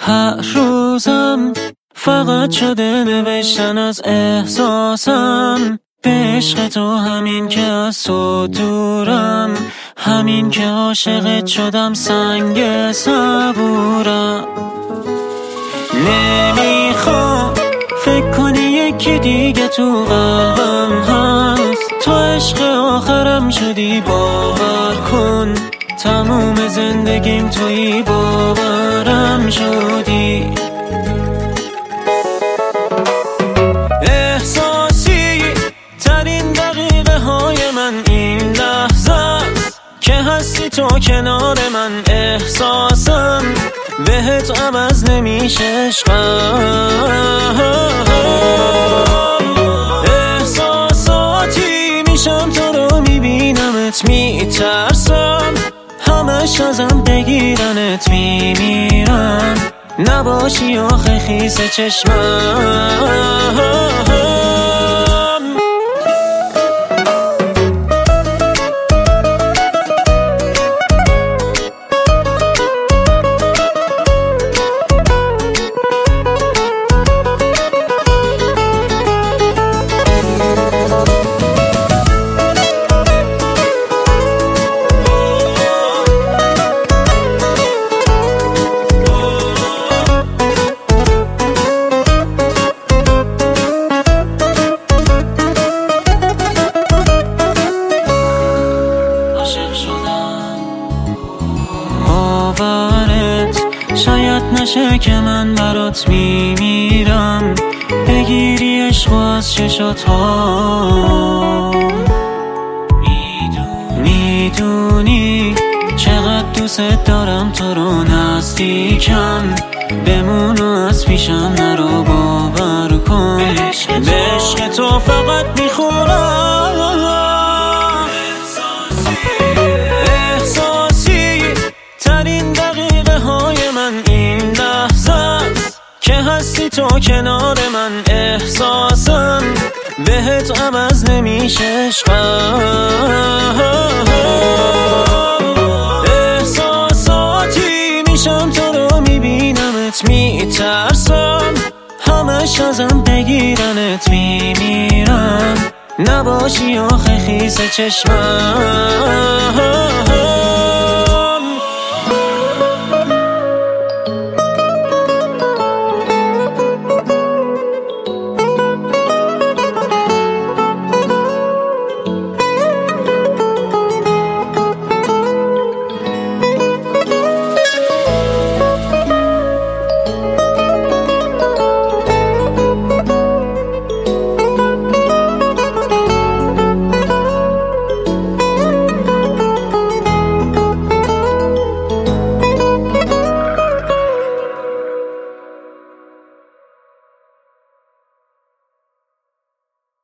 هر روزم فقط شده نوشتن از احساسم، به عشق تو، همین که از تو دورم، همین که عاشقت شدم سنگ صبورم. نمیخوام فکر کنی یکی دیگه تو قلبم هست، تو عشق آخرم شدی، باور کن تموم زندگیم توی، باورم شدی. احساسی ترین دقیقه های من این لحظه است که هستی تو کنار من، احساسم بهت عوض نمیشه عشقم. احساساتی میشم تو رو میبینمت میترسم، همش ازم بگیرنت میمیرم، نباشی آخه خیس چشمم. شاید نشه که من برات میمیرم، بگیری عشق از چشات ها. میدونی چقدر دوست دارم تو رو، نزدیکم بمون و از پیشم نرو، باور کن به عشق تو فقط میخورم. احساسی ترین دقیقه های من این لحظه است که هستی تو کنار من، احساسم بهت عوض نمیشه عشقم. احساساتی میشم تو رو میبینمت میترسم، همش ازم بگیرنت میمیرم، نباشی آخه خیس چشمم.